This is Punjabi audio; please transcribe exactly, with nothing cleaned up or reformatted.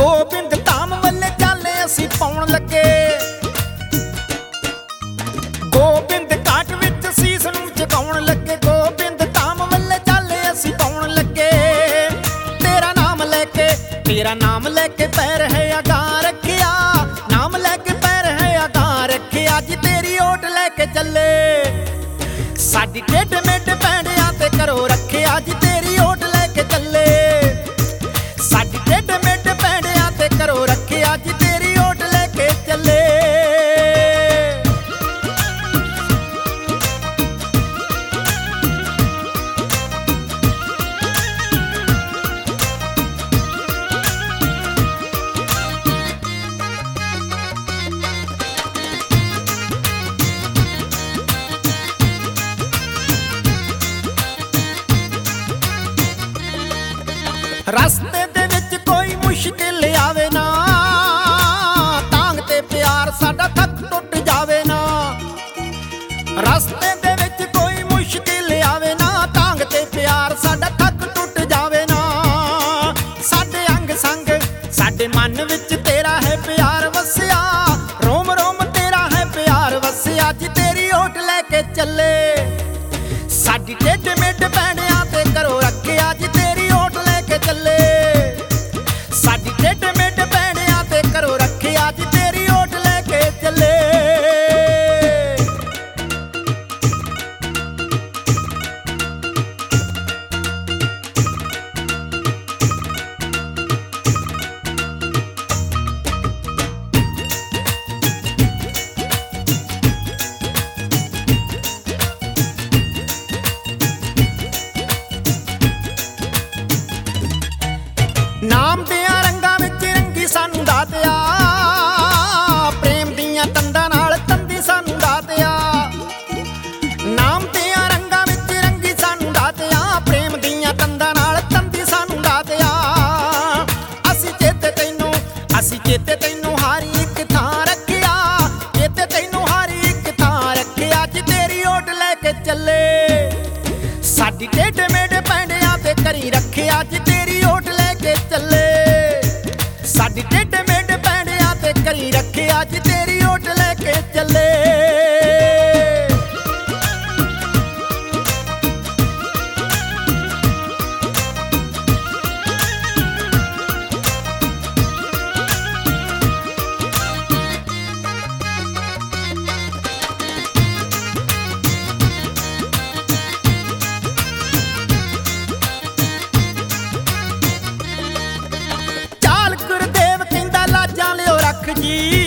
ਗੋਬਿੰਦ ਧਾਮ ਵੱਲੇ ਚਾਲੇ ਅਸੀਂ ਪਾਉਣ ਲੱਗੇ। ਗੋਬਿੰਦ ਘਾਟ ਵਿੱਚ ਸੀਸ ਨੂੰ ਝੁਕਾਉਣ ਲੱਗੇ। ਗੋਬਿੰਦ ਧਾਮ ਵੱਲੇ ਚਾਲੇ ਅਸੀਂ ਪਾਉਣ ਲੱਗੇ। ਤੇਰਾ ਨਾਮ ਲੈ ਕੇ ਤੇਰਾ ਨਾਮ ਲੈ ਕੇ ਪੈਰ ਹੈ ਅਗਾਂ ਰੱਖਿਆ। ਨਾਮ ਲੈ ਕੇ ਪੈਰ ਹੈ ਅਗਾਂ ਰੱਖਿਆ। ਅੱਜ ਤੇਰੀ ਓਟ ਲੈ ਕੇ ਚੱਲੇ ਸਾਡੀ ਢਿੱਡ ਮਿੱਡ ਪੈਂਡਿਆਂ ਤੇ ਕਰੋ ਰੱਖਿਆ। ਅੱਜ ਤੇਰੀ ਓਟ ਲੈ ਕੇ ਚੱਲੇ ਸਾਡੀ ਢਿੱਡ ਮਿੱਡ ਪੈਂਡਿਆਂ ਤੇ ਕਰੋ ਰੱਖਿਆ। ਅੱਜ ਤੇਰੀ ਓਟ ਲੈ ਕੇ ਚੱਲੇ। ਰਸਤੇ ਦੇ ਵਿੱਚ ਕੋਈ ਮੁਸ਼ਕਿਲ ਆਵੇ ਨਾ, ਤਾਂਗ ਤੇ ਪਿਆਰ ਸਾਡਾ ਥੱਕ ਟੁੱਟ ਜਾਵੇ ਨਾ। ਰਸਤੇ ਦੇ ਵਿੱਚ ਕੋਈ ਮੁਸ਼ਕਿਲ ਆਵੇ ਨਾ, ਤਾਂਗ ਤੇ ਪਿਆਰ ਸਾਡਾ ਥੱਕ ਟੁੱਟ ਜਾਵੇ ਨਾ। ਸਾਡੇ ਅੰਗ ਸੰਗ ਸਾਡੇ ਮਨ ਵਿੱਚ ਤੇਰਾ ਹੈ ਪਿਆਰ ਵਸਿਆ। ਰੋਮ ਰੋਮ ਤੇਰਾ ਹੈ ਪਿਆਰ ਵਸਿਆ। ਅੱਜ ਤੇਰੀ ਓਟ ਲੈ ਕੇ ਚੱਲੇ ਸਾਡੀ ਢਿੱਡ ਮਿੱਡ ਪੈਂਡਿਆਂ ਤੇ ਕਰੋ ਰੱਖਿਆ। ਅੱਜ ਤੇਰੀ ਓਟ ਲੈ ਕੇ ਚੱਲੇ ਸਾਡੀ ਢਿੱਡ ਮਿੱਡ ਪੈਂਡਿਆਂ ਤੇ ਕਰੋ ਰੱਖਿਆ। ਅੱਜ ਤੇਰੀ ਓਟ ਲੈ ਕੇ ਚੱਲੇ। ਨਾਮ ਦੀਆਂ ਰੰਗਾਂ ਵਿੱਚ ਰੰਗੀ ਸਾਨੂੰ ਦਾਤਿਆ। ਪ੍ਰੇਮ ਦੀਆਂ ਤੰਦਾਂ ਨਾਲ ਤੰਦੀ ਸਾਨੂੰ ਦਾਤਿਆ। ਨਾਮ ਦੀਆਂ ਰੰਗਾਂ ਵਿੱਚ ਰੰਗੀ ਸਾਨੂੰ ਦਾਤਿਆ। ਪ੍ਰੇਮ ਦੀਆਂ ਤੰਦਾਂ ਨਾਲ ਤੰਦੀ ਸਾਨੂੰ ਦਾਤਿਆ। ਅਸੀਂ ਚੇਤੇ ਤੈਨੂੰ ਅਸੀਂ ਚੇਤੇ ਤੈਨੂੰ ਹਾਰੀ ਇੱਕ ਥਾਂ ਰੱਖਿਆ। ਚੇਤੇ ਤੈਨੂੰ ਹਾਰੀ ਇੱਕ ਥਾਂ ਰੱਖਿਆ। ਅੱਜ ਤੇਰੀ ਓਟ ਲੈ ਕੇ ਚੱਲੇ ਸਾਡੀ ਢਿੱਡ ਮਿੱਡ ਪੈਂਡਿਆਂ ਤੇ ਕਰੀ ਰੱਖਿਆ। ਅੱਜ ਤੇਰੀ ਓਟ ਲੈ ਕੇ ਚੱਲੇ ਸਾਡੀ ਢਿੱਡ ਮਿੱਡ ਪੈਂਡਿਆਂ ਤੇ ਕਰੀ ਰੱਖਿਆ। ਅੱਜ ਤੇਰੀ ਓਟ ਲੈ ਕੇ ਚੱਲੇ। ਚਾਲ ਗੁਰਦੇਵ ਕਹਿੰਦਾ ਲਾਜਾਂ ਲਿਓ ਰੱਖ ਜੀ।